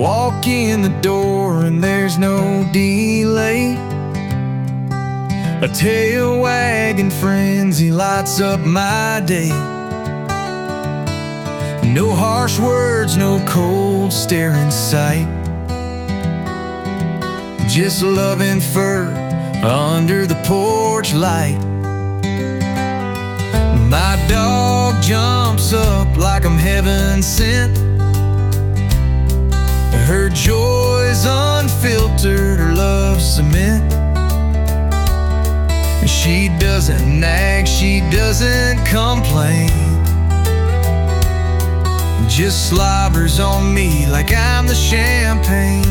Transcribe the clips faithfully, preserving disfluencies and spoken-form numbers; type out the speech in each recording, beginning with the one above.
Walk in the door and there's no delay. A tail wagging frenzy lights up my day. No harsh words, no cold stare in sight. Just love and fur under the porch light. My dog jumps up like I'm heaven sent. Her joy's unfiltered, her love's cement. She doesn't nag, she doesn't complain. Just slobbers on me like I'm the champagne.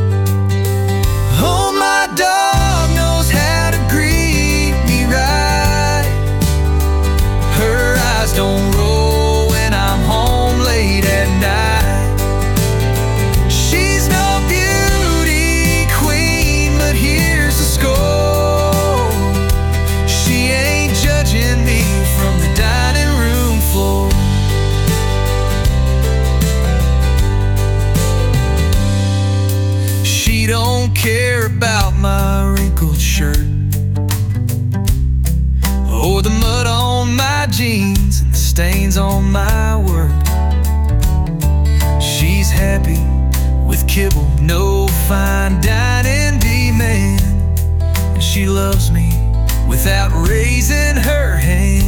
Oh, my dog knows how to greet me right. Her eyes don't roll when I'm home late at night. She's no beauty queen, but here's the score. She ain't judging me from the dining room floor. She don't care about my wrinkled shirt or the mud on my jeans and the stains on my work. She's happy with kibble, no fine dining demand, and she loves me without raising her hand.